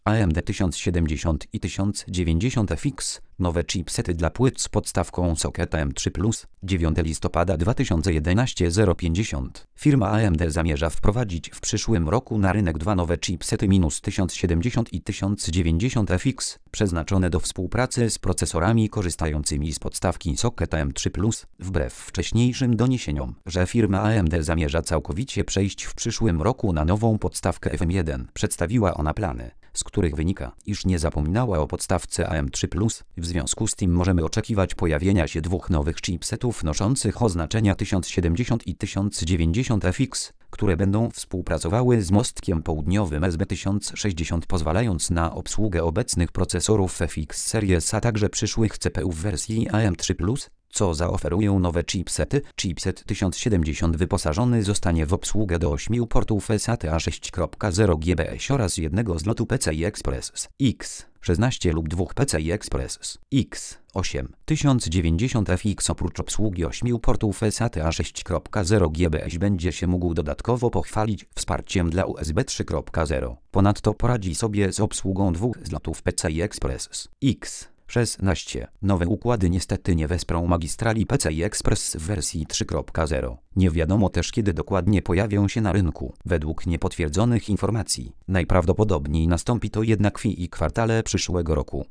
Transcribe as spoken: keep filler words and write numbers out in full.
A M D tysiąc siedemdziesiąt i tysiąc dziewięćdziesiąt F X, nowe chipsety dla płyt z podstawką Socket A M trzy plus, dziewiątego listopada dwa tysiące jedenastego zero pięćdziesiąt. Firma A M D zamierza wprowadzić w przyszłym roku na rynek dwa nowe chipsety tysiąc siedemdziesiąt i tysiąc dziewięćdziesiąt F X, przeznaczone do współpracy z procesorami korzystającymi z podstawki Socket A M trzy plus, wbrew wcześniejszym doniesieniom, że firma A M D zamierza całkowicie przejść w przyszłym roku na nową podstawkę F M jeden. Przedstawiła ona plany, z których wynika, iż nie zapominała o podstawce A M trzy plus. W związku z tym możemy oczekiwać pojawienia się dwóch nowych chipsetów noszących oznaczenia tysiąc siedemdziesiąt i tysiąc dziewięćdziesiąt F X, które będą współpracowały z mostkiem południowym S B tysiąc sześćdziesiąt, pozwalając na obsługę obecnych procesorów F X Series, a także przyszłych C P U w wersji A M trzy plus. Co zaoferują nowe chipsety? Chipset tysiąc siedemdziesiąt wyposażony zostanie w obsługę do ośmiu portów S A T A sześć kropka zero G B S oraz jednego zlotu P C I Express X szesnaście lub dwóch P C I Express X osiem. tysiąc dziewięćdziesiąt F X oprócz obsługi ośmiu portów S A T A sześć kropka zero G B S będzie się mógł dodatkowo pochwalić wsparciem dla U S B trzy kropka zero. Ponadto poradzi sobie z obsługą dwóch zlotów P C I Express X szesnaście. Nowe układy niestety nie wesprą magistrali P C I Express w wersji trzy kropka zero. Nie wiadomo też, kiedy dokładnie pojawią się na rynku. Według niepotwierdzonych informacji najprawdopodobniej nastąpi to jednak w I kwartale przyszłego roku.